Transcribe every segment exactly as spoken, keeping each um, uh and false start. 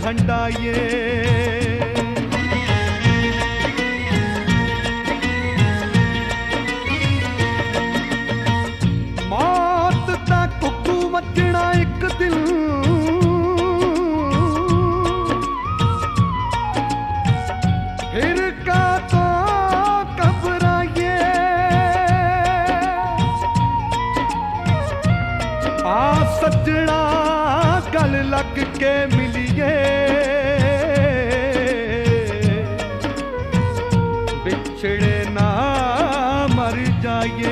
हंडाइए। मौत दा कुकू वजना एक दिन, फिर का तो घबराइए। आ सजना गल लग के मिलिए, बिछड़े ना मर जाइए।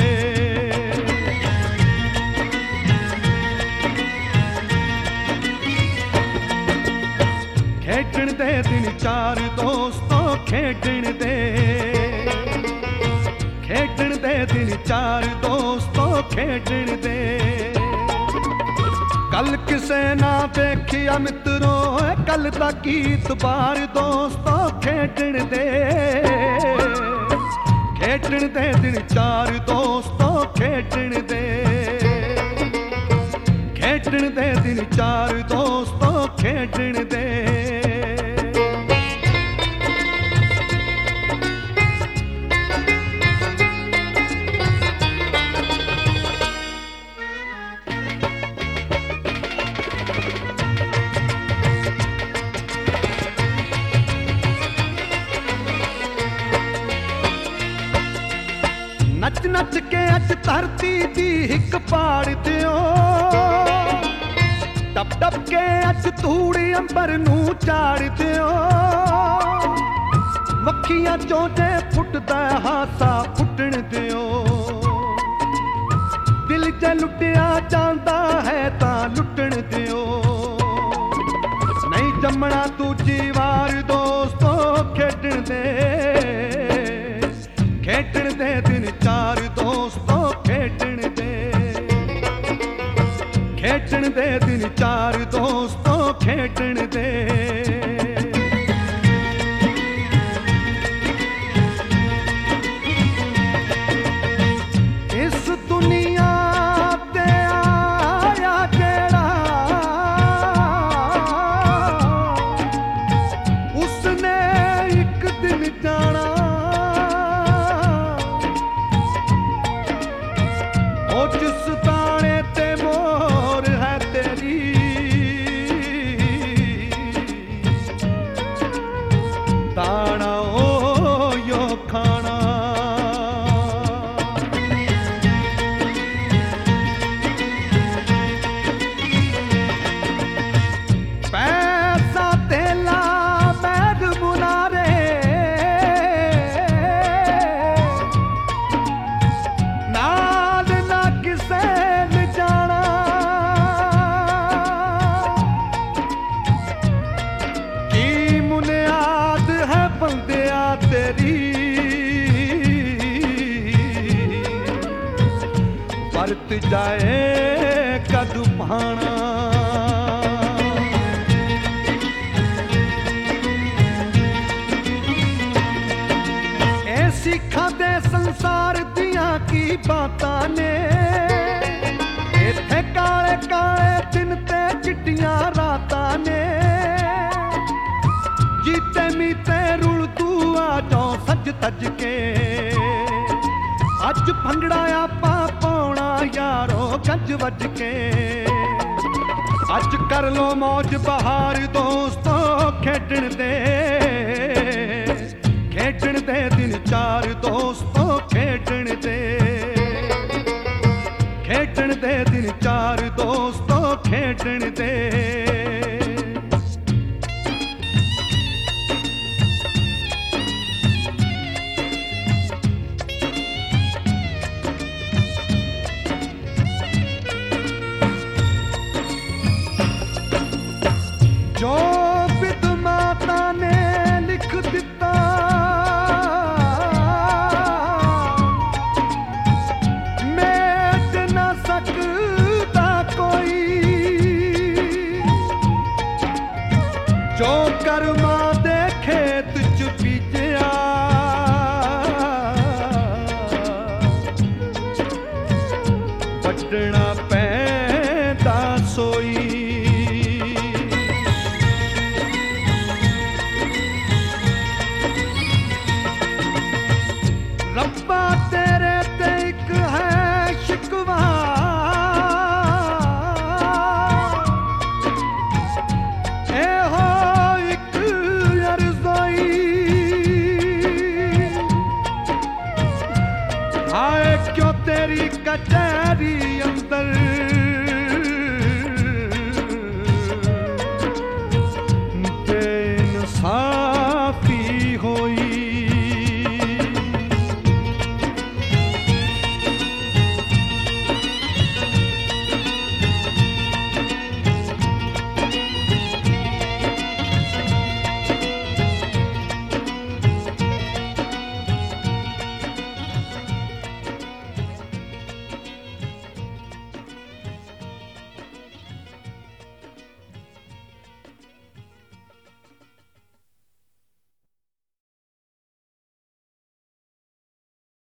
खेडण दे दिन चार दोस्तों खेडण दे, खेडण दे दिन चार दोस्तों खेडण दे। कल किसे ना देखिया मित्रों कल दा गीत बार दोस्तों खेडण दे। खेडण दे दिन चार दोस्तों खेडण दे, खेडण दे दिन चार दोस्तों खेडण दे। नच नच के अच धरती दी हिक पाड़ दियो, टप टप के अच धूड़ी अंबर नू चाड़ दियो। मक्खियां चों जे फुटदा हासा फुटण दियो, दिल च लुटिया जांदा है तां लुटण दियो। नहीं जमना दूजी वार दोस्तों खेडण दे, खेडण दे दिन चार दोस्तों खेडण दे, खेडण दे दिन चार दोस्तों खेडण दे। इस दुनिया ते आया जेड़ा, उसने एक दिन जाना। ओ जिस दाने ते मोर है तेरी, दाना ओ यो खाना। पैसा तेला बैग बुलारे, नाल ना किसे न जाना। की मुनियाद है बंदिया तेरी, परत जाए कद भाना। ए सिखा दे संसार दिया की बातां ने, इत्थे काले काले दिन ते चिट्टियां रातां ने। जीते मीते रुल तू आ जाओ सज तज के, अज भंगड़ा आपा पाउणा यारो गज वज के। अज कर लो मौज बहार दोस्तों खेडण दे, खेडण दे दिन चार दोस्तों खेडण दे, खेडण दे दिन चार दोस्तों खेडण दे। जो विध माता ने लिख दिता, मेट न सकता कोई। कचहरी